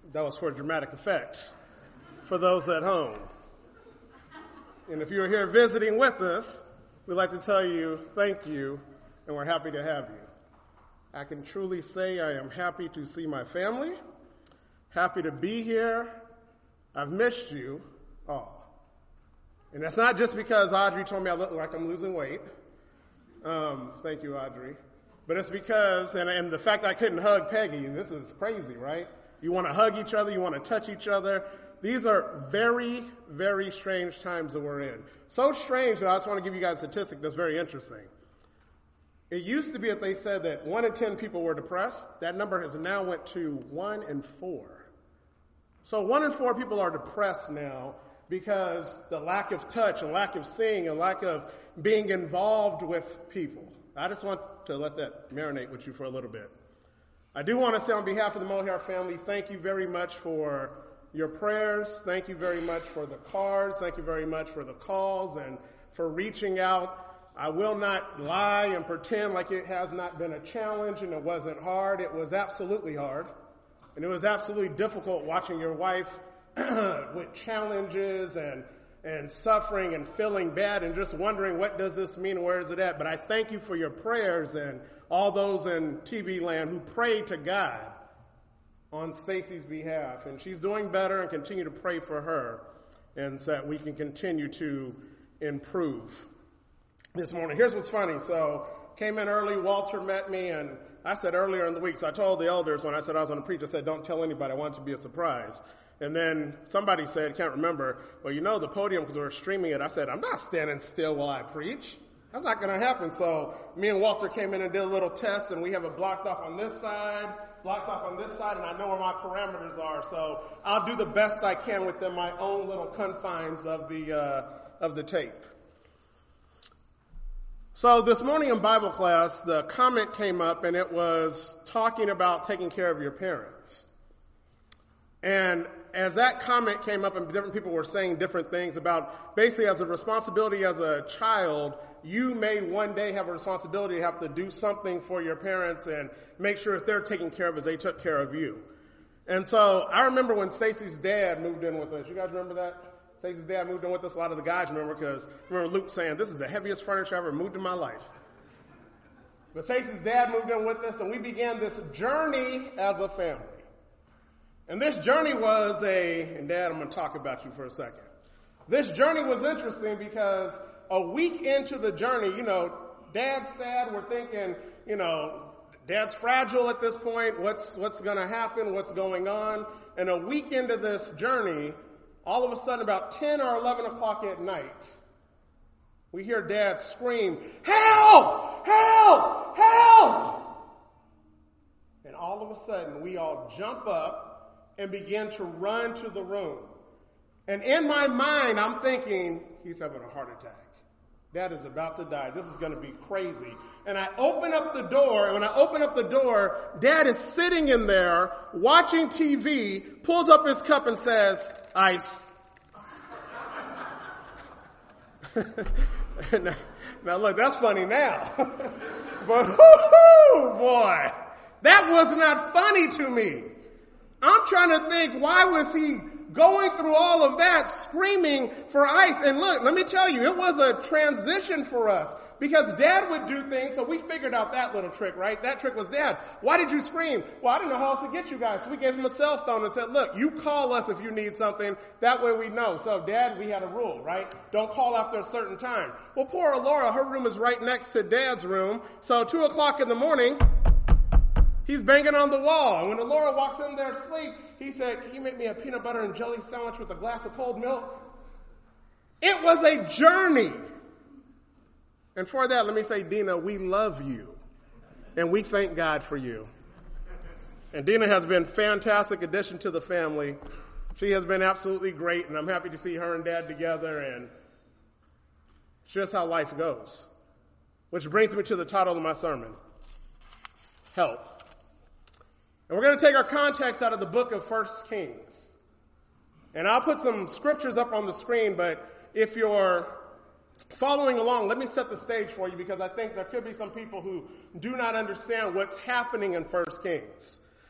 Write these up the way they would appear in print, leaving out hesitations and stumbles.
That was for dramatic effect for those at home. And if you're here visiting with us, we'd like to tell you thank you, and we're happy to have you. I can truly say I am happy to see my family, happy to be here. I've missed you all. And that's not just because Audrey told me I look like I'm losing weight. Thank you, Audrey. But it's because, and the fact that I couldn't hug Peggy, this is crazy, right? You want to hug each other, you want to touch each other. These are very, very strange times that we're in. So strange that I just want to give you guys a statistic that's very interesting. It used to be that they said that 1 in 10 people were depressed. That number has now went to 1 in 4. So 1 in 4 people are depressed now because the lack of touch and lack of seeing and lack of being involved with people. I just want to let that marinate with you for a little bit. I do want to say on behalf of the Mohair family, thank you very much for your prayers. Thank you very much for the cards. Thank you very much for the calls and for reaching out. I will not lie and pretend like it has not been a challenge and it wasn't hard. It was absolutely hard. And it was absolutely difficult watching your wife with challenges and suffering and feeling bad and just wondering what does this mean and where is it at. But I thank you for your prayers and all those in TV land who prayed to God on Stacy's behalf. And she's doing better, and continue to pray for her and so that we can continue to improve. This morning, here's what's funny. So came in early, Walter met me, and I said earlier in the week, so I told the elders when I said I was going to preach, I said, don't tell anybody, I want it to be a surprise. And then somebody said, can't remember, well, you know the podium, because we were streaming it. I said, I'm not standing still while I preach. That's not going to happen. So me and Walter came in and did a little test, and we have it blocked off on this side, blocked off on this side, and I know where my parameters are. So I'll do the best I can within my own little confines of the tape. So this morning in Bible class, the comment came up, and it was talking about taking care of your parents. And as that comment came up and different people were saying different things about basically as a responsibility as a child, you may one day have a responsibility to have to do something for your parents and make sure that they're taken care of as they took care of you. And so I remember when Stacy's dad moved in with us. You guys remember that? Stacy's dad moved in with us. A lot of the guys remember because I remember Luke saying, this is the heaviest furniture I've ever moved in my life. But Stacy's dad moved in with us, and we began this journey as a family. And this journey was and Dad, I'm going to talk about you for a second. This journey was interesting because a week into the journey, Dad's sad. We're thinking, Dad's fragile at this point. What's going to happen? What's going on? And a week into this journey, all of a sudden about 10 or 11 o'clock at night, we hear Dad scream, help! Help! Help! And all of a sudden, we all jump up and begin to run to the room. And in my mind, I'm thinking, he's having a heart attack. Dad is about to die. This is going to be crazy. And I open up the door, and when I open up the door, Dad is sitting in there watching TV, pulls up his cup and says, ice. Now look, that's funny now. But boy, that was not funny to me. I'm trying to think, why was he going through all of that, screaming for ice? And look, let me tell you, it was a transition for us because Dad would do things, so we figured out that little trick, right? That trick was, Dad, why did you scream? Well, I didn't know how else to get you guys. So we gave him a cell phone and said, look, you call us if you need something. That way we know. So Dad, we had a rule, right? Don't call after a certain time. Well, poor Laura, her room is right next to Dad's room. So 2 o'clock in the morning, he's banging on the wall. And when Laura walks in there asleep, he said, can you make me a peanut butter and jelly sandwich with a glass of cold milk? It was a journey. And for that, let me say, Dina, we love you. And we thank God for you. And Dina has been a fantastic addition to the family. She has been absolutely great, and I'm happy to see her and Dad together. And it's just how life goes. Which brings me to the title of my sermon, Help. And we're going to take our context out of the book of 1 Kings. And I'll put some scriptures up on the screen, but if you're following along, let me set the stage for you because I think there could be some people who do not understand what's happening in 1 Kings.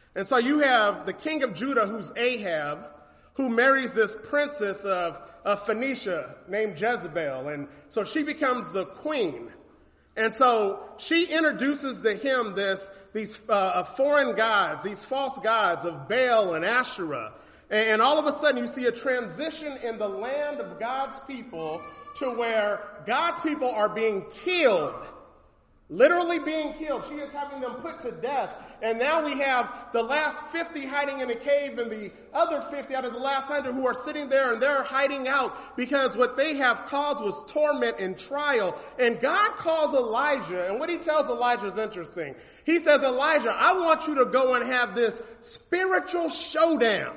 And so you have the king of Judah, who's Ahab, who marries this princess of Phoenicia named Jezebel. And so she becomes the queen. And so she introduces to him these foreign gods, these false gods of Baal and Asherah. And all of a sudden you see a transition in the land of God's people to where God's people are being killed. Literally being killed. She is having them put to death. And now we have the last 50 hiding in a cave and the other 50 out of the last 100 who are sitting there and they're hiding out because what they have caused was torment and trial. And God calls Elijah, and what he tells Elijah is interesting. He says, Elijah, I want you to go and have this spiritual showdown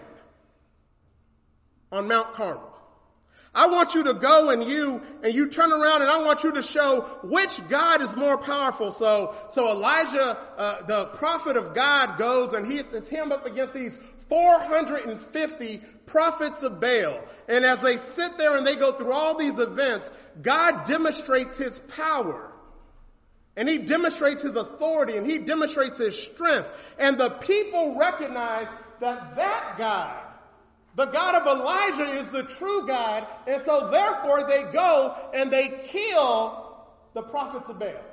on Mount Carmel. I want you to go and you turn around and I want you to show which God is more powerful. So Elijah, the prophet of God, goes and it's him up against these 450 prophets of Baal. And as they sit there and they go through all these events, God demonstrates his power. And he demonstrates his authority and he demonstrates his strength. And the people recognize that God, the God of Elijah, is the true God, and so therefore they go and they kill the prophets of Baal.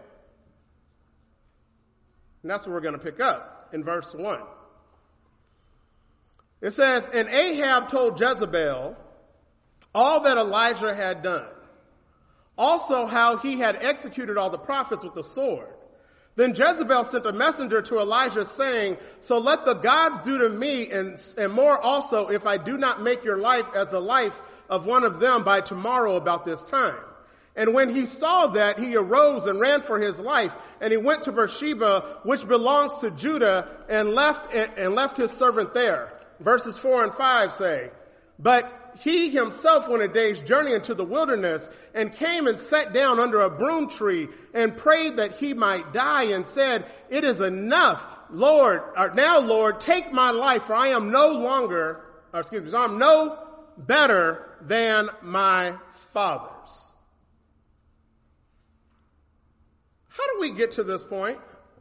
And that's what we're going to pick up in verse 1. It says, and Ahab told Jezebel all that Elijah had done, also how he had executed all the prophets with the sword. Then Jezebel sent a messenger to Elijah saying, so let the gods do to me and more also if I do not make your life as the life of one of them by tomorrow about this time. And when he saw that, he arose and ran for his life, and he went to Beersheba, which belongs to Judah, and left his servant there. Verses 4 and 5 say, but he himself went a day's journey into the wilderness and came and sat down under a broom tree and prayed that he might die and said, it is enough, Lord, now Lord, take my life, for I am no better than my fathers. How do we get to this point?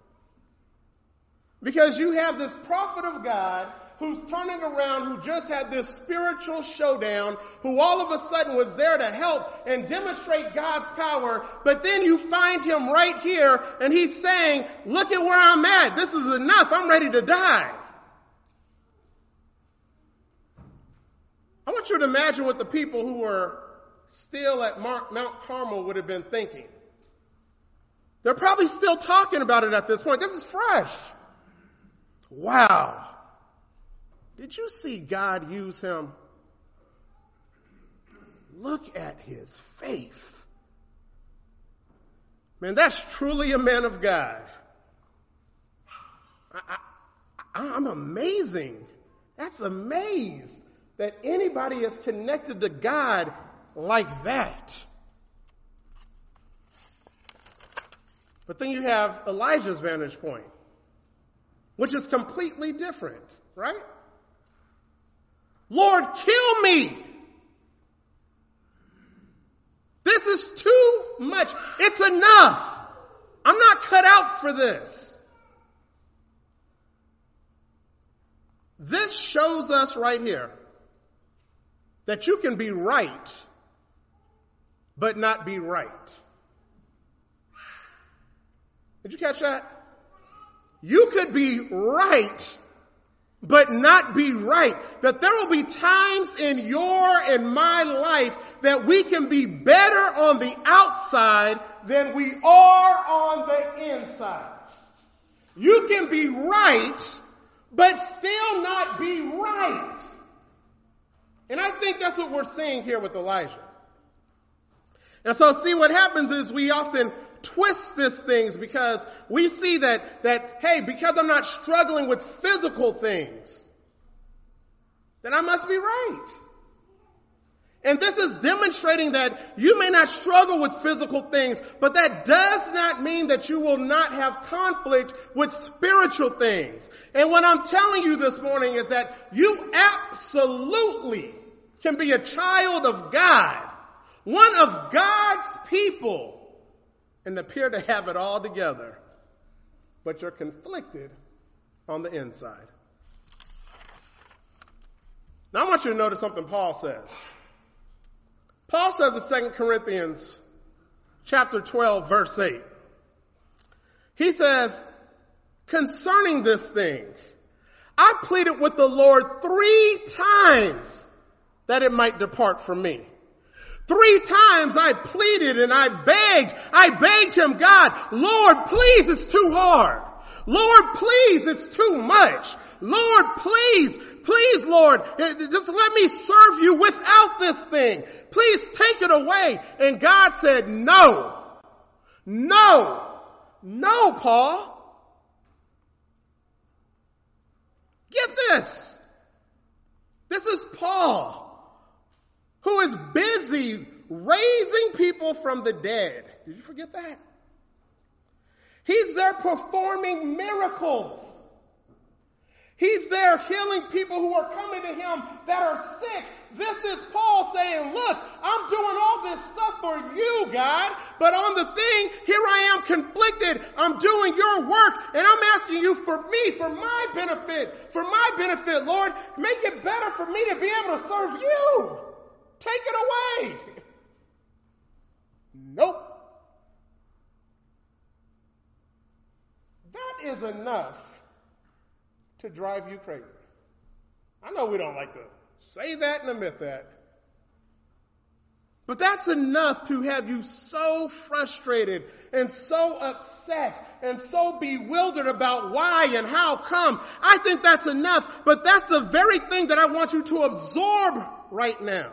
Because you have this prophet of God who's turning around, who just had this spiritual showdown, who all of a sudden was there to help and demonstrate God's power, but then you find him right here, and he's saying, look at where I'm at. This is enough. I'm ready to die. I want you to imagine what the people who were still at Mount Carmel would have been thinking. They're probably still talking about it at this point. This is fresh. Wow. Did you see God use him? Look at his faith. Man, that's truly a man of God. I'm amazing. That's amazed that anybody is connected to God like that. But then you have Elijah's vantage point, which is completely different, right? Lord, kill me. This is too much. It's enough. I'm not cut out for this. This shows us right here that you can be right, but not be right. Did you catch that? You could be right, but not be right. That there will be times in your and my life that we can be better on the outside than we are on the inside. You can be right, but still not be right. And I think that's what we're seeing here with Elijah. And so see, what happens is we often twist these things because we see that, hey, because I'm not struggling with physical things, then I must be right. And this is demonstrating that you may not struggle with physical things, but that does not mean that you will not have conflict with spiritual things. And what I'm telling you this morning is that you absolutely can be a child of God, one of God's people, and appear to have it all together, but you're conflicted on the inside. Now I want you to notice something Paul says. Paul says in 2 Corinthians chapter 12, verse 8, he says, concerning this thing, I pleaded with the Lord 3 times that it might depart from me. 3 times I pleaded and I begged him, God, Lord, please, it's too hard. Lord, please, it's too much. Lord, please, Lord, just let me serve you without this thing. Please take it away. And God said, no, Paul. Get this. This is Paul, who is busy raising people from the dead. Did you forget that? He's there performing miracles. He's there healing people who are coming to him that are sick. This is Paul saying, look, I'm doing all this stuff for you, God, but on the thing, here I am conflicted. I'm doing your work, and I'm asking you for me, for my benefit, Lord. Make it better for me to be able to serve you. Take it away. Nope. That is enough to drive you crazy. I know we don't like to say that and admit that. But that's enough to have you so frustrated and so upset and so bewildered about why and how come. I think that's enough, but that's the very thing that I want you to absorb right now.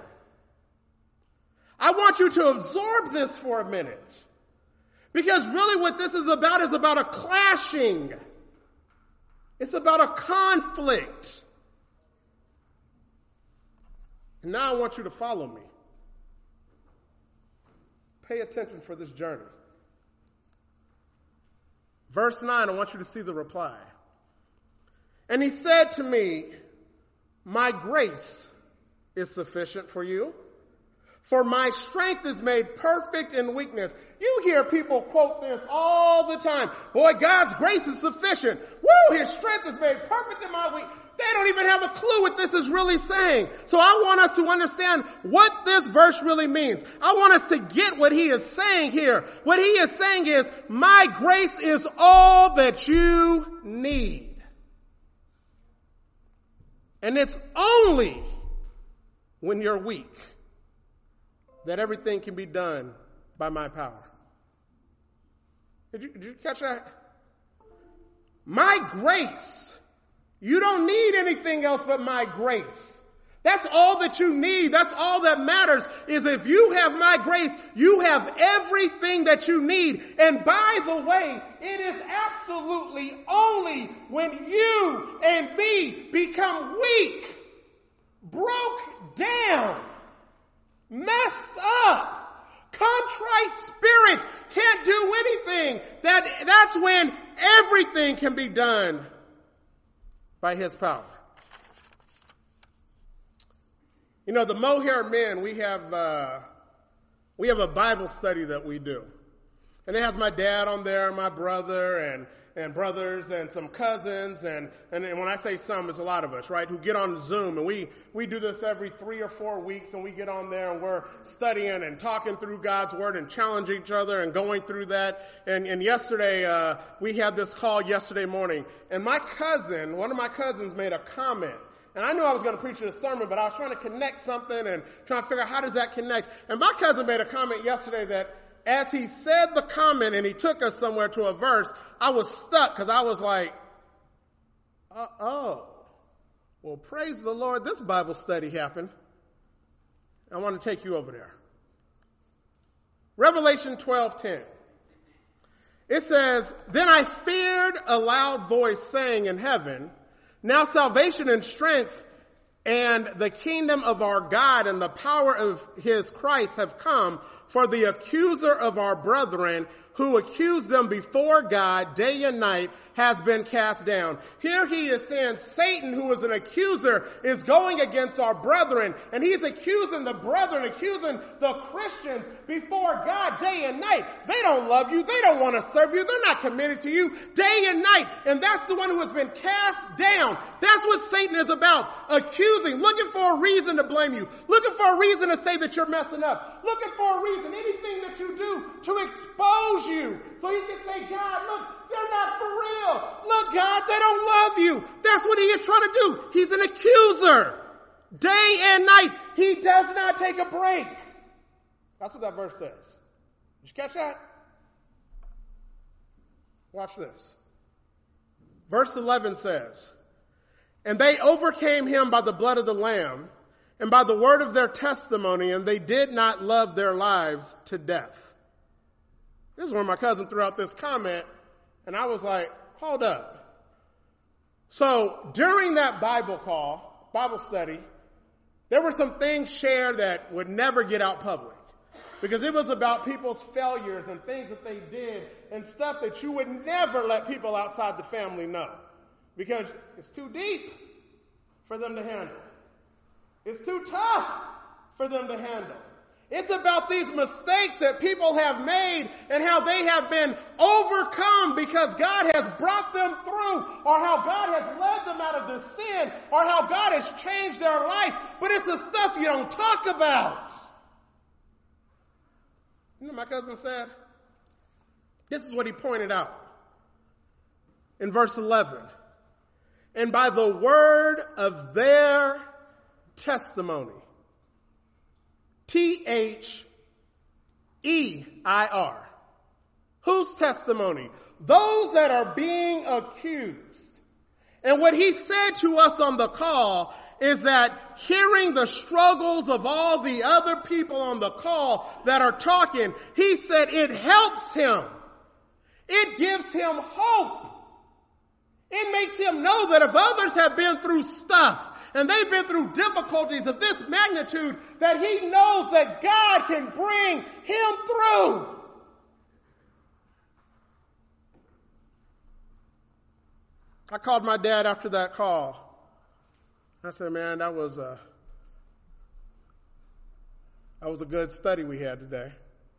I want you to absorb this for a minute. Because really what this is about a clashing. It's about a conflict. And now I want you to follow me. Pay attention for this journey. Verse 9, I want you to see the reply. And he said to me, my grace is sufficient for you, for my strength is made perfect in weakness. You hear people quote this all the time. Boy, God's grace is sufficient. Woo, his strength is made perfect in my weakness. They don't even have a clue what this is really saying. So I want us to understand what this verse really means. I want us to get what he is saying here. What he is saying is, my grace is all that you need. And it's only when you're weak that everything can be done by my power. Did you catch that? My grace. You don't need anything else but my grace. That's all that you need. That's all that matters is if you have my grace, you have everything that you need. And by the way, it is absolutely only when you and me become weak, broke down, messed up, contrite spirit, can't do anything, that's when everything can be done by his power. You know, the Mohair men, we have a Bible study that we do. And it has my dad on there, my brother, and brothers, and some cousins, and when I say some, it's a lot of us, right, who get on Zoom, and we do this every 3 or 4 weeks, and we get on there, and we're studying and talking through God's Word and challenging each other and going through that. And yesterday, we had this call yesterday morning, and one of my cousins made a comment. And I knew I was going to preach a sermon, but I was trying to connect something and trying to figure out how does that connect. And my cousin made a comment yesterday that as he said the comment and he took us somewhere to a verse, I was stuck because I was like, well, praise the Lord, this Bible study happened. I want to take you over there. Revelation 12:10. It says, then I feared a loud voice saying in heaven, now salvation and strength and the kingdom of our God and the power of his Christ have come, For the accuser of our brethren, who accused them before God day and night, has been cast down. Here he is saying Satan, who is an accuser, is going against our brethren, and he's accusing the brethren, accusing the Christians before God day and night. They don't love you. They don't want to serve you. They're not committed to you day and night. And that's the one who has been cast down. That's what Satan is about. Accusing, looking for a reason to blame you, looking for a reason to say that you're messing up, looking for a reason, anything that you do to expose you. So he can say, God, look, they're not for real. Look, God, they don't love you. That's what he is trying to do. He's an accuser. Day and night. He does not take a break. That's what that verse says. Did you catch that? Watch this. Verse 11 says, and they overcame him by the blood of the Lamb and by the word of their testimony, and they did not love their lives to death. This is where my cousin threw out this comment, and I was like, hold up. So during that Bible study, there were some things shared that would never get out public, because it was about people's failures and things that they did and stuff that you would never let people outside the family know, because it's too deep for them to handle. It's too tough for them to handle. It's about these mistakes that people have made and how they have been overcome because God has brought them through, or how God has led them out of the sin, or how God has changed their life. But it's the stuff you don't talk about. You know what my cousin said? This is what he pointed out in verse 11. And by the word of their testimony. T-H-E-I-R. Whose testimony? Those that are being accused. And what he said to us on the call is that hearing the struggles of all the other people on the call that are talking, he said it helps him. It gives him hope. It makes him know that if others have been through stuff, and they've been through difficulties of this magnitude, that he knows that God can bring him through. I called my dad after that call. I said, man, that was a good study we had today.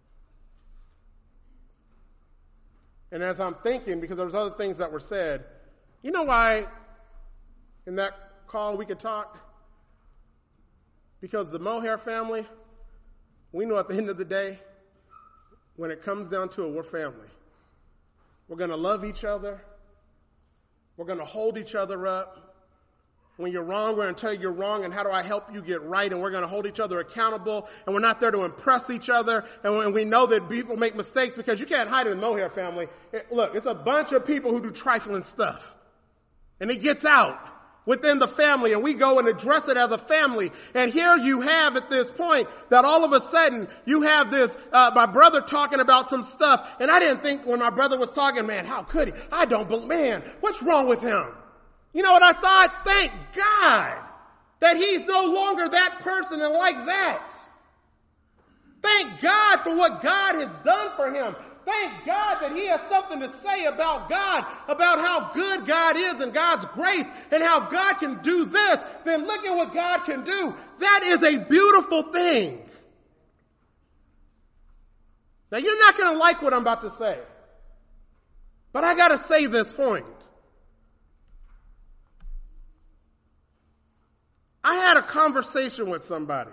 And as I'm thinking, because there was other things that were said, you know why in that call we could talk? Because the Mohair family, we know at the end of the day, when it comes down to it, we're family. We're going to love each other. We're going to hold each other up. When you're wrong, we're going to tell you you're wrong, and how do I help you get right? And we're going to hold each other accountable, and we're not there to impress each other. And we know that people make mistakes, because you can't hide it in the Mohair family. Look, it's a bunch of people who do trifling stuff. And it gets out within the family, and we go and address it as a family. And here you have at this point that all of a sudden you have this, my brother talking about some stuff. And I didn't think when my brother was talking, man, how could he? I don't believe, man, what's wrong with him? You know what I thought? Thank God that he's no longer that person and like that. Thank God for what God has done for him. Thank God that he has something to say about God, about how good God is and God's grace, and how God can do this. Then look at what God can do. That is a beautiful thing. Now, you're not going to like what I'm about to say, but I got to say this point. I had a conversation with somebody,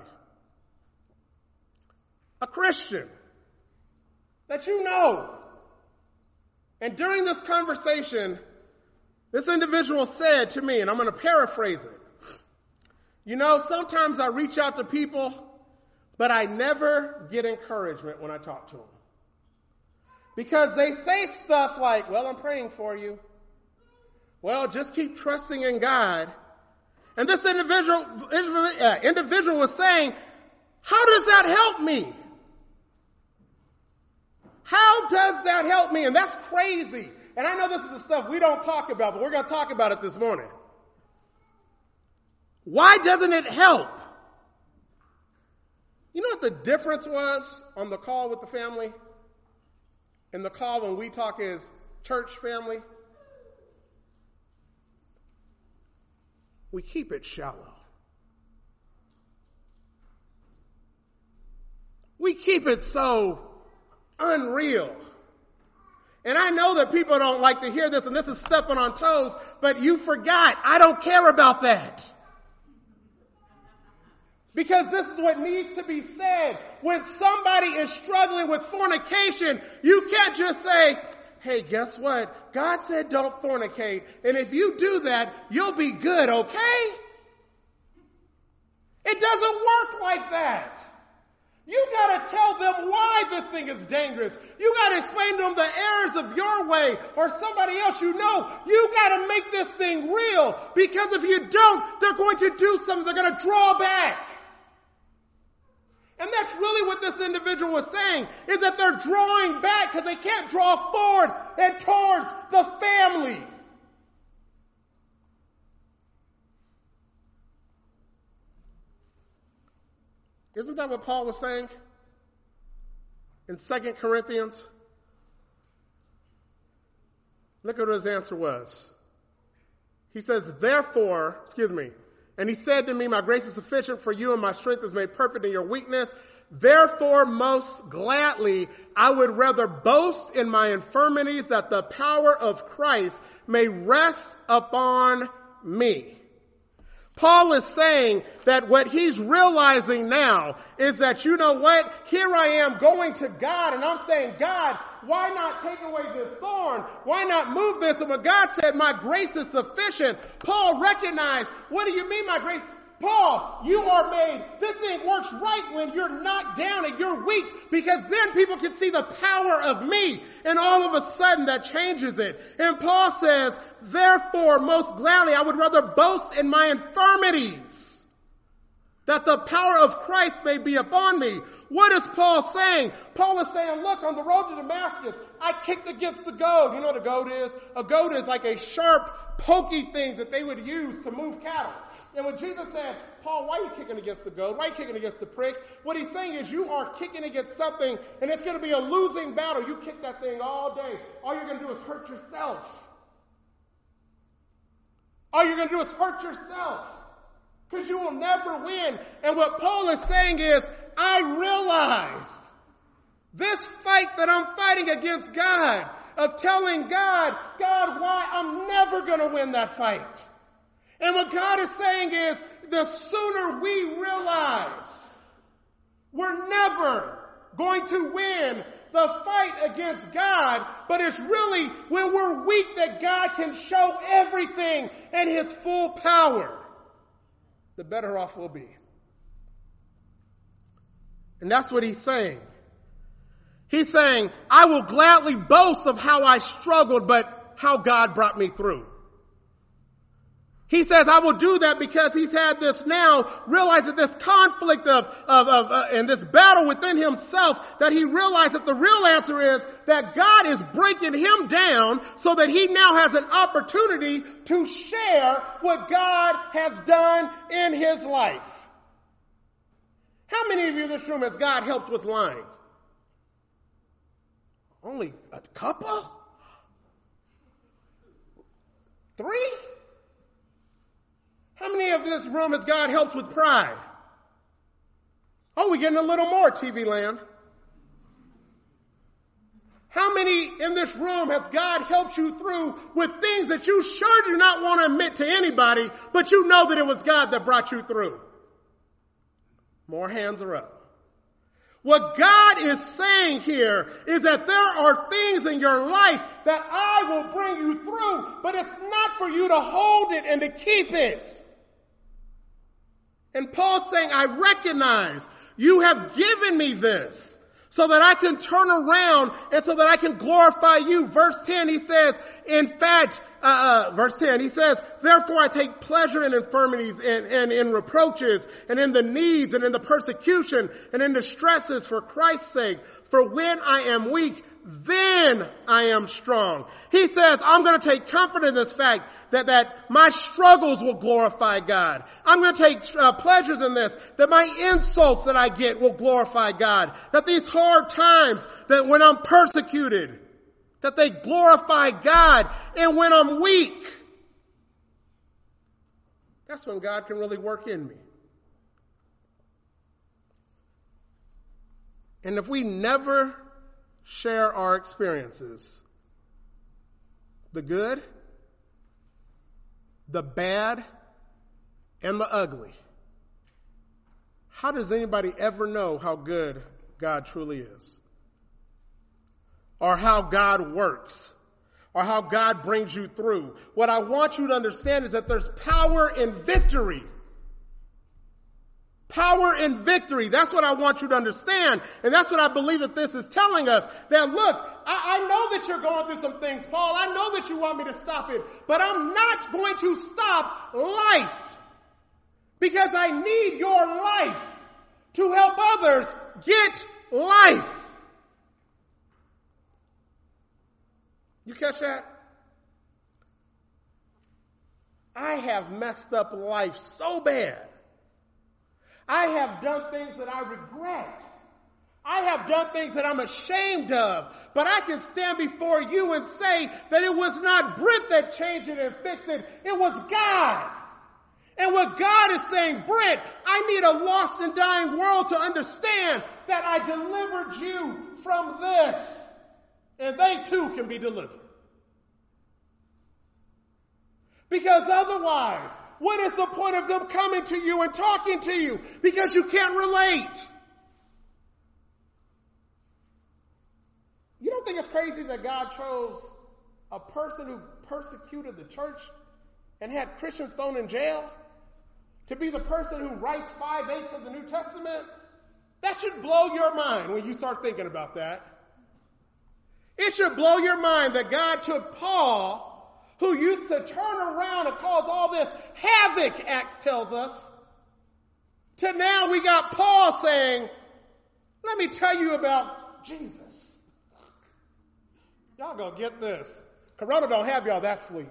a Christian, that you know. And during this conversation, this individual said to me, and I'm going to paraphrase it, you know, sometimes I reach out to people, but I never get encouragement when I talk to them. Because they say stuff like, well, I'm praying for you. Well, just keep trusting in God. And this individual was saying, how does that help me? How does that help me? And that's crazy. And I know this is the stuff we don't talk about, but we're going to talk about it this morning. Why doesn't it help? You know what the difference was on the call with the family and the call when we talk as church family? We keep it shallow. We keep it so unreal. And I know that people don't like to hear this, and this is stepping on toes, but you forgot. I don't care about that. Because this is what needs to be said. When somebody is struggling with fornication, you can't just say, hey, guess what? God said don't fornicate. And if you do that, you'll be good, okay? It doesn't work like that. You got to tell them why this thing is dangerous. You got to explain to them the errors of your way or somebody else you know. You got to make this thing real, because if you don't, they're going to do something. They're going to draw back. And that's really what this individual was saying, is that they're drawing back because they can't draw forward and towards the family. Isn't that what Paul was saying in 2 Corinthians? Look at what his answer was. He says, and he said to me, my grace is sufficient for you, and my strength is made perfect in your weakness. Therefore, most gladly, I would rather boast in my infirmities, that the power of Christ may rest upon me. Paul is saying that what he's realizing now is that, you know what? Here I am going to God, and I'm saying, God, why not take away this thorn? Why not move this? And when God said, my grace is sufficient, Paul recognized, what do you mean my grace? Paul, you are made. This thing works right when you're knocked down and you're weak, because then people can see the power of me. And all of a sudden that changes it. And Paul says, therefore, most gladly, I would rather boast in my infirmities, that the power of Christ may be upon me. What is Paul saying? Paul is saying, look, on the road to Damascus, I kicked against the goad. You know what a goad is? A goad is like a sharp, pokey thing that they would use to move cattle. And when Jesus said, Paul, why are you kicking against the goad? Why are you kicking against the prick? What he's saying is, you are kicking against something, and it's going to be a losing battle. You kick that thing all day. All you're going to do is hurt yourself. All you're going to do is hurt yourself, because you will never win. And what Paul is saying is, I realized this fight that I'm fighting against God, of telling God, why I'm never going to win that fight. And what God is saying is, the sooner we realize we're never going to win the fight against God, but it's really when we're weak that God can show everything and his full power, the better off we'll be. And that's what he's saying. He's saying, I will gladly boast of how I struggled, but how God brought me through. He says, I will do that because he's had this now, realizing this conflict and this battle within himself, that he realized that the real answer is that God is breaking him down so that he now has an opportunity to share what God has done in his life. How many of you in this room has God helped with lying? Only a couple? 3? How many of this room has God helped with pride? Oh, we're getting a little more, TV land. How many in this room has God helped you through with things that you sure do not want to admit to anybody, but you know that it was God that brought you through? More hands are up. What God is saying here is that there are things in your life that I will bring you through, but it's not for you to hold it and to keep it. And Paul's saying, I recognize you have given me this so that I can turn around and so that I can glorify you. Verse 10, he says, verse 10, he says, therefore I take pleasure in infirmities and in reproaches and in the needs and in the persecution and in the stresses for Christ's sake. For when I am weak, then I am strong. He says, I'm going to take comfort in this fact that my struggles will glorify God. I'm going to take pleasures in this, that my insults that I get will glorify God. That these hard times, that when I'm persecuted, that they glorify God. And when I'm weak, that's when God can really work in me. And if we never share our experiences, the good, the bad, and the ugly, how does anybody ever know how good God truly is? Or how God works? Or how God brings you through? What I want you to understand is that there's power in victory. Power in victory. That's what I want you to understand. And that's what I believe that this is telling us. That look, I know that you're going through some things, Paul. I know that you want me to stop it. But I'm not going to stop life. Because I need your life to help others get life. You catch that? I have messed up life so bad. I have done things that I regret. I have done things that I'm ashamed of. But I can stand before you and say that it was not Brent that changed it and fixed it. It was God. And what God is saying, Brent, I need a lost and dying world to understand that I delivered you from this. And they too can be delivered. Because otherwise, what is the point of them coming to you and talking to you? Because you can't relate. You don't think it's crazy that God chose a person who persecuted the church and had Christians thrown in jail to be the person who writes 5/8 of the New Testament? That should blow your mind when you start thinking about that. It should blow your mind that God took Paul, who used to turn around and cause all this havoc, Acts tells us, to now we got Paul saying, let me tell you about Jesus. Y'all gonna get this. Corona don't have y'all that sweet.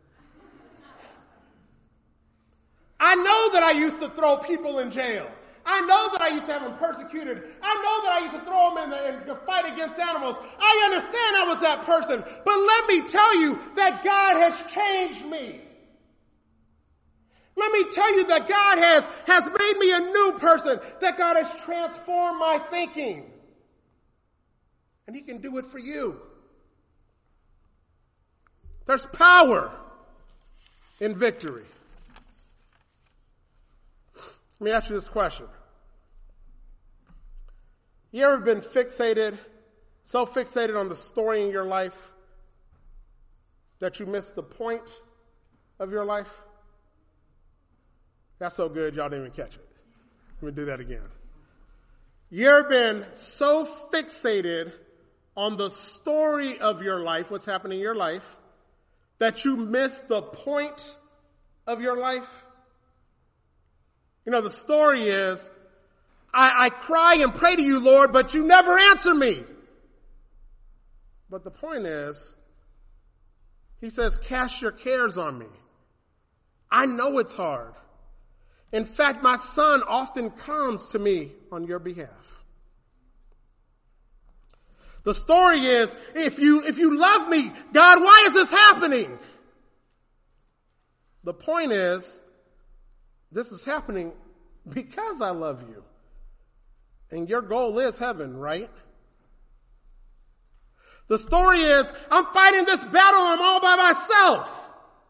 I know that I used to throw people in jail. I know that I used to have them persecuted. I know that I used to throw them in the fight against animals. I understand I was that person. But let me tell you that God has changed me. Let me tell you that God has made me a new person. That God has transformed my thinking. And He can do it for you. There's power in victory. Let me ask you this question. You ever been so fixated on the story in your life that you missed the point of your life? That's so good, y'all didn't even catch it. Let me do that again. You ever been so fixated on the story of your life, what's happening in your life, that you missed the point of your life? You know, the story is, I cry and pray to you, Lord, but you never answer me. But the point is, He says, cast your cares on me. I know it's hard. In fact, my son often comes to me on your behalf. The story is, if you love me, God, why is this happening? The point is, this is happening because I love you. And your goal is heaven, right? The story is, I'm fighting this battle, I'm all by myself.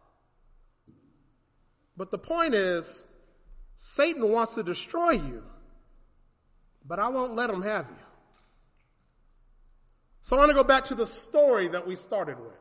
But the point is, Satan wants to destroy you, but I won't let him have you. So I want to go back to the story that we started with.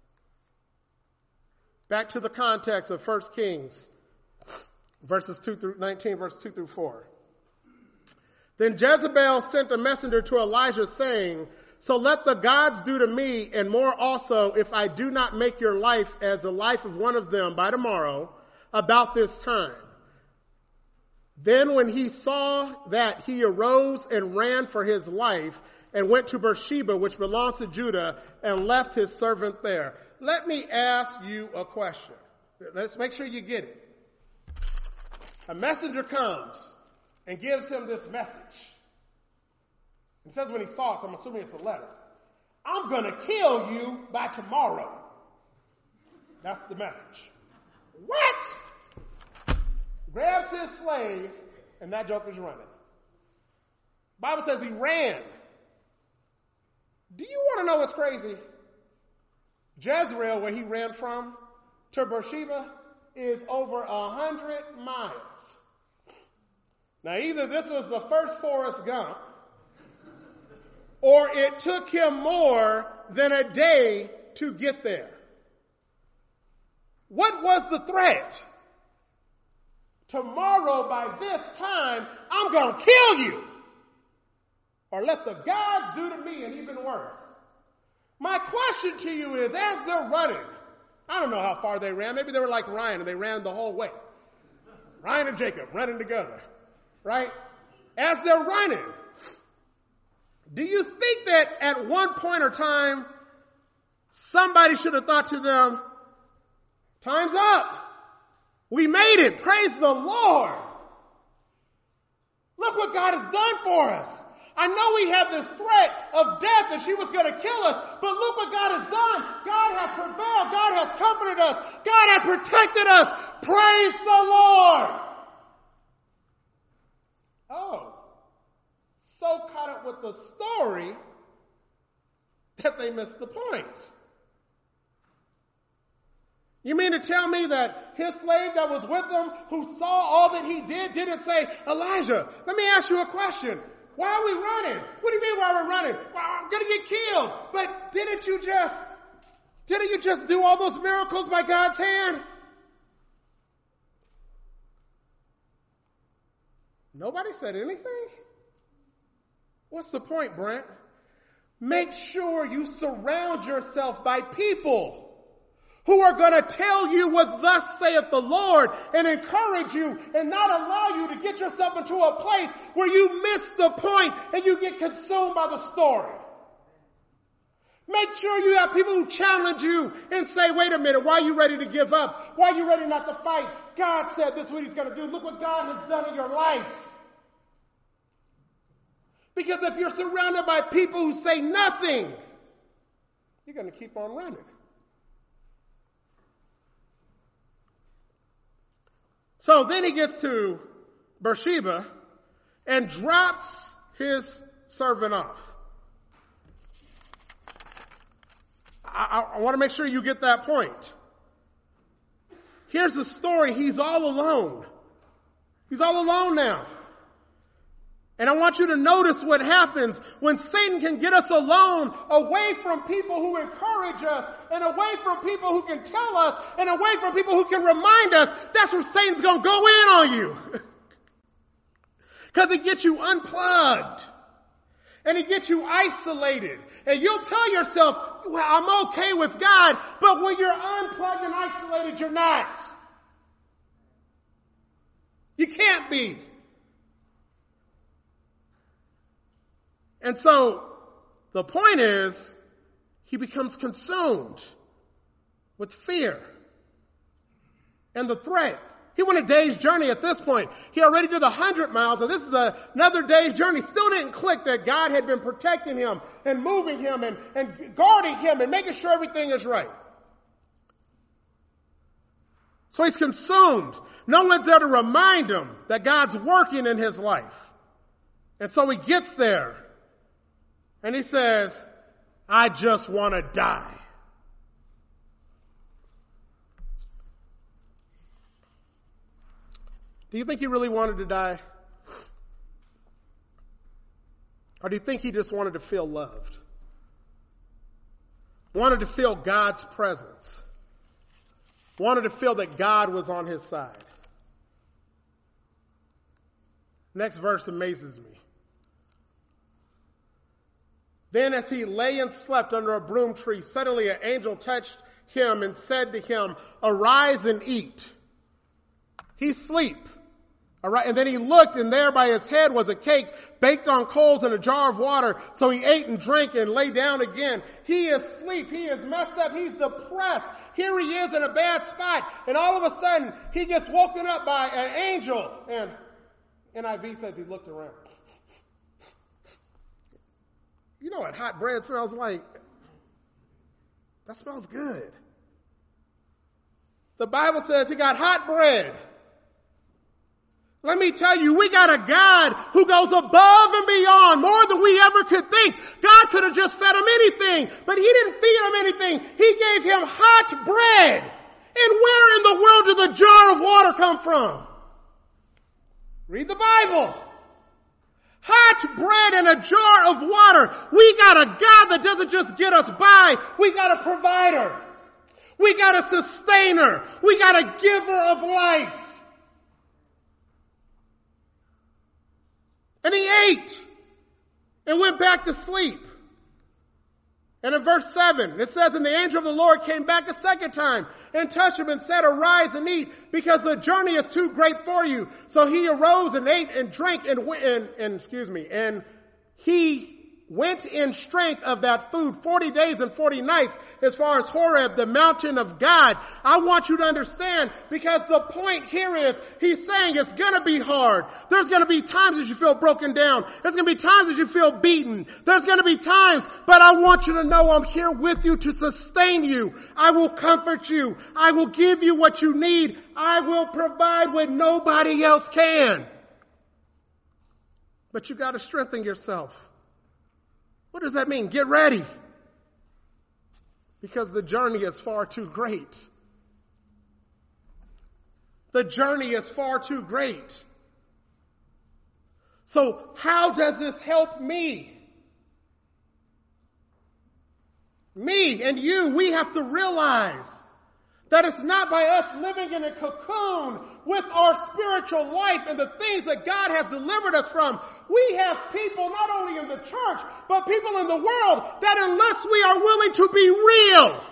Back to the context of 1 Kings, verses 2 through 19, verse 2 through 4. Then Jezebel sent a messenger to Elijah saying, so let the gods do to me and more also if I do not make your life as the life of one of them by tomorrow about this time. Then when he saw that, he arose and ran for his life and went to Beersheba, which belongs to Judah, and left his servant there. Let me ask you a question. Let's make sure you get it. A messenger comes and gives him this message. It says when he saw it, so I'm assuming it's a letter. I'm going to kill you by tomorrow. That's the message. What? Grabs his slave, and that joker's running. The Bible says he ran. Do you want to know what's crazy? Jezreel, where he ran from, to Beersheba, is over 100 miles. Now, either this was the first Forrest Gump, or it took him more than a day to get there. What was the threat? Tomorrow by this time, I'm going to kill you. Or let the gods do to me, and even worse. My question to you is, as they're running, I don't know how far they ran. Maybe they were like Ryan and they ran the whole way. Ryan and Jacob running together, right? As they're running, do you think that at one point or time, somebody should have thought to them, time's up. We made it. Praise the Lord. Look what God has done for us. I know we have this threat of death and she was going to kill us, but look what God has done. God has prevailed. God has comforted us. God has protected us. Praise the Lord. Oh, so caught up with the story that they missed the point. You mean to tell me that his slave that was with him, who saw all that he did, didn't say, Elijah, let me ask you a question. Why are we running? What do you mean why we're running? Well, I'm going to get killed. But didn't you just do all those miracles by God's hand? Nobody said anything? What's the point, Brent? Make sure you surround yourself by people who are going to tell you what thus saith the Lord and encourage you and not allow you to get yourself into a place where you miss the point and you get consumed by the story. Make sure you have people who challenge you and say, wait a minute, why are you ready to give up? Why are you ready not to fight? God said this is what he's going to do. Look what God has done in your life. Because if you're surrounded by people who say nothing, you're going to keep on running. So then he gets to Beersheba and drops his servant off. I want to make sure you get that point. Here's the story. He's all alone. He's all alone now. And I want you to notice what happens when Satan can get us alone, away from people who encourage us, and away from people who can tell us, and away from people who can remind us. That's where Satan's going to go in on you. Because it gets you unplugged. And it gets you isolated. And you'll tell yourself, well, I'm okay with God, but when you're unplugged and isolated, you're not. You can't be. And so, the point is, he becomes consumed with fear and the threat. He went a day's journey at this point. He already did 100 miles, and this is another day's journey. Still didn't click that God had been protecting him and moving him and guarding him and making sure everything is right. So he's consumed. No one's there to remind him that God's working in his life. And so he gets there. And he says, I just want to die. Do you think he really wanted to die? Or do you think he just wanted to feel loved? Wanted to feel God's presence? Wanted to feel that God was on his side? Next verse amazes me. Then as he lay and slept under a broom tree, suddenly an angel touched him and said to him, arise and eat. He's asleep. All right. And then he looked, and there by his head was a cake baked on coals and a jar of water. So he ate and drank and lay down again. He is asleep. He is messed up. He's depressed. Here he is in a bad spot. And all of a sudden, he gets woken up by an angel. And NIV says he looked around. You know what hot bread smells like? That smells good. The Bible says he got hot bread. Let me tell you, we got a God who goes above and beyond, more than we ever could think. God could have just fed him anything, but he didn't feed him anything. He gave him hot bread. And where in the world did the jar of water come from? Read the Bible. Hot bread and a jar of water. We got a God that doesn't just get us by. We got a provider. We got a sustainer. We got a giver of life. And he ate and went back to sleep. And in verse 7, it says, and the angel of the Lord came back a second time and touched him and said, arise and eat, because the journey is too great for you. So he arose and ate and drank and he went in strength of that food 40 days and 40 nights as far as Horeb, the mountain of God. I want you to understand, because the point here is he's saying it's going to be hard. There's going to be times that you feel broken down. There's going to be times that you feel beaten. There's going to be times, but I want you to know I'm here with you to sustain you. I will comfort you. I will give you what you need. I will provide what nobody else can. But you got to strengthen yourself. What does that mean? Get ready. Because the journey is far too great. The journey is far too great. So how does this help me? Me and you, we have to realize that it's not by us living in a cocoon with our spiritual life and the things that God has delivered us from. We have people not only in the church, but people in the world that unless we are willing to be real,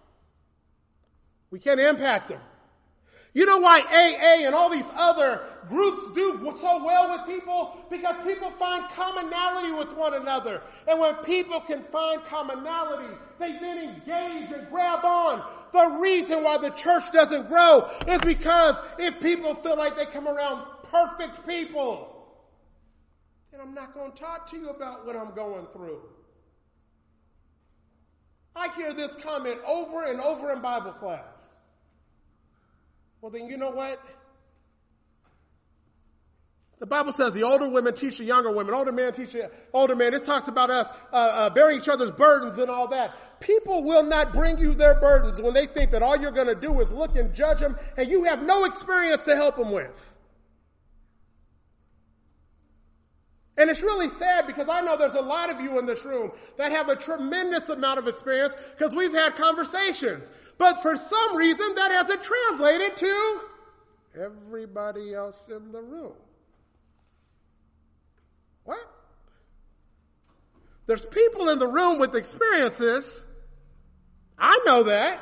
we can't impact them. You know why AA and all these other groups do so well with people? Because people find commonality with one another. And when people can find commonality, they then engage and grab on. The reason why the church doesn't grow is because if people feel like they come around perfect people, then I'm not going to talk to you about what I'm going through. I hear this comment over and over in Bible class. Well, then you know what? The Bible says the older women teach the younger women, older men teach the older men. It talks about us bearing each other's burdens and all that. People will not bring you their burdens when they think that all you're going to do is look and judge them, and you have no experience to help them with. And it's really sad, because I know there's a lot of you in this room that have a tremendous amount of experience because we've had conversations. But for some reason, that hasn't translated to everybody else in the room. What? There's people in the room with experiences. I know that.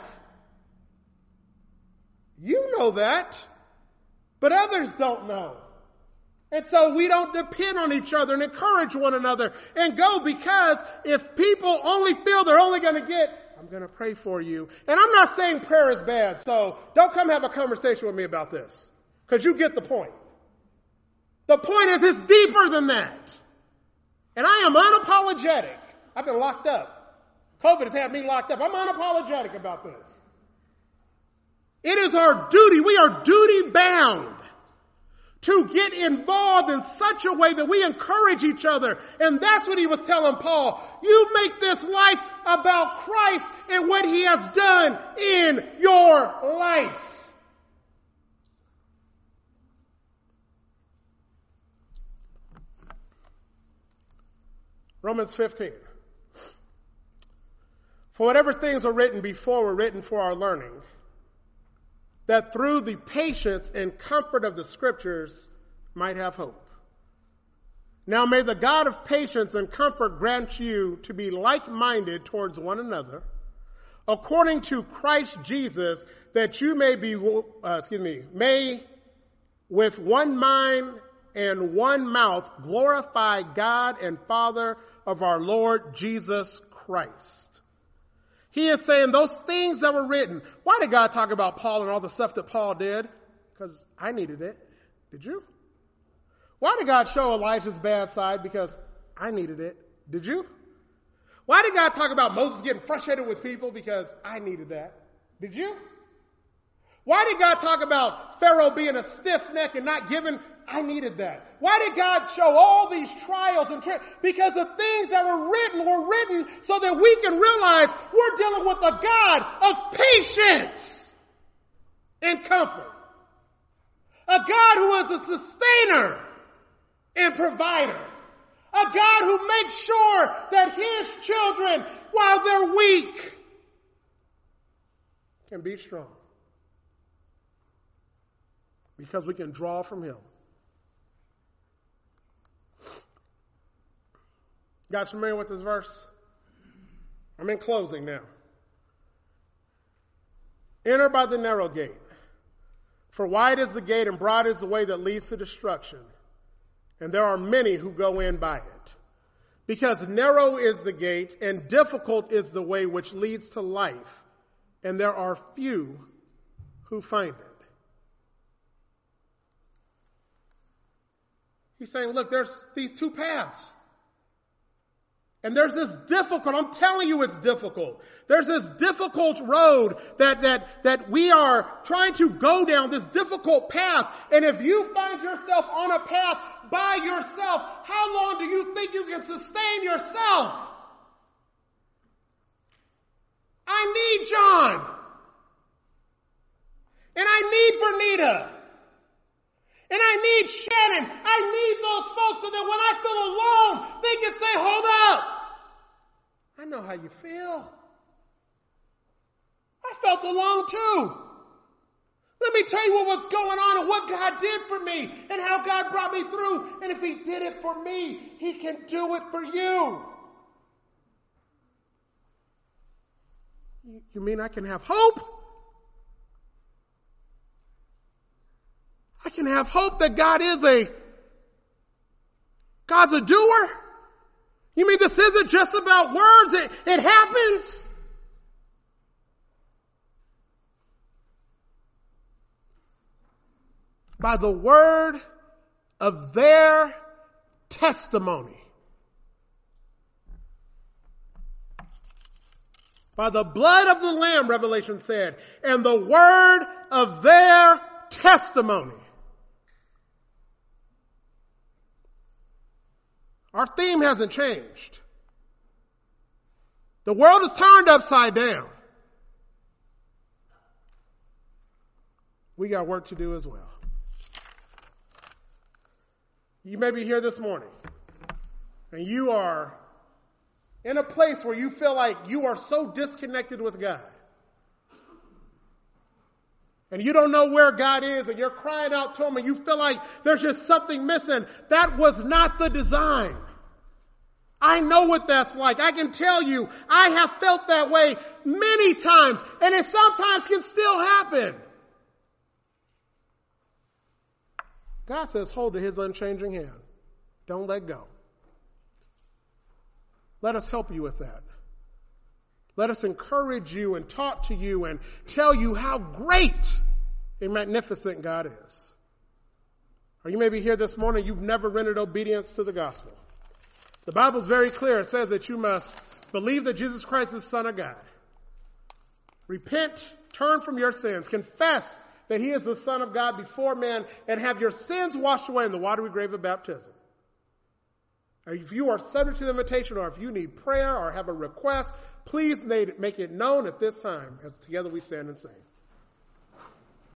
You know that. But others don't know. And so we don't depend on each other and encourage one another and go, because if people only feel they're only going to get, I'm going to pray for you. And I'm not saying prayer is bad, so don't come have a conversation with me about this, because you get the point. The point is it's deeper than that. And I am unapologetic. I've been locked up. COVID has had me locked up. I'm unapologetic about this. It is our duty. We are duty bound to get involved in such a way that we encourage each other. And that's what he was telling Paul. You make this life about Christ and what he has done in your life. Romans 15. For whatever things are written before were written for our learning, that through the patience and comfort of the scriptures might have hope. Now may the God of patience and comfort grant you to be like-minded towards one another, according to Christ Jesus, that you may with one mind and one mouth, glorify God and Father of our Lord Jesus Christ. He is saying those things that were written. Why did God talk about Paul and all the stuff that Paul did? Because I needed it. Did you? Why did God show Elijah's bad side? Because I needed it. Did you? Why did God talk about Moses getting frustrated with people? Because I needed that. Did you? Why did God talk about Pharaoh being a stiff neck and not giving? I needed that. Why did God show all these trials and because the things that were written so that we can realize we're dealing with a God of patience and comfort. A God who is a sustainer and provider. A God who makes sure that his children, while they're weak, can be strong. Because we can draw from him. You guys familiar with this verse? I'm in closing now. Enter by the narrow gate. For wide is the gate and broad is the way that leads to destruction. And there are many who go in by it. Because narrow is the gate and difficult is the way which leads to life. And there are few who find it. He's saying, look, there's these two paths. And there's this difficult, I'm telling you it's difficult. There's this difficult road that we are trying to go down, this difficult path. And if you find yourself on a path by yourself, how long do you think you can sustain yourself? I need John. And I need Vernita. And I need Shannon. I need those folks so that when I feel alone, they can say, hold up. I know how you feel. I felt alone too. Let me tell you what was going on and what God did for me and how God brought me through. And if he did it for me, he can do it for you. You mean I can have hope? I can have hope that God's a doer. You mean this isn't just about words? It happens. By the word of their testimony. By the blood of the Lamb, Revelation said, and the word of their testimony. Our theme hasn't changed. The world is turned upside down. We got work to do as well. You may be here this morning and you are in a place where you feel like you are so disconnected with God. And you don't know where God is and you're crying out to him and you feel like there's just something missing. That was not the design. I know what that's like. I can tell you, I have felt that way many times and it sometimes can still happen. God says, hold to his unchanging hand. Don't let go. Let us help you with that. Let us encourage you and talk to you and tell you how great and magnificent God is. Or you may be here this morning, you've never rendered obedience to the gospel. The Bible's very clear. It says that you must believe that Jesus Christ is the Son of God. Repent, turn from your sins, confess that he is the Son of God before men, and have your sins washed away in the watery grave of baptism. Or if you are subject to the invitation, or if you need prayer or have a request, please make it known at this time as together we stand and sing.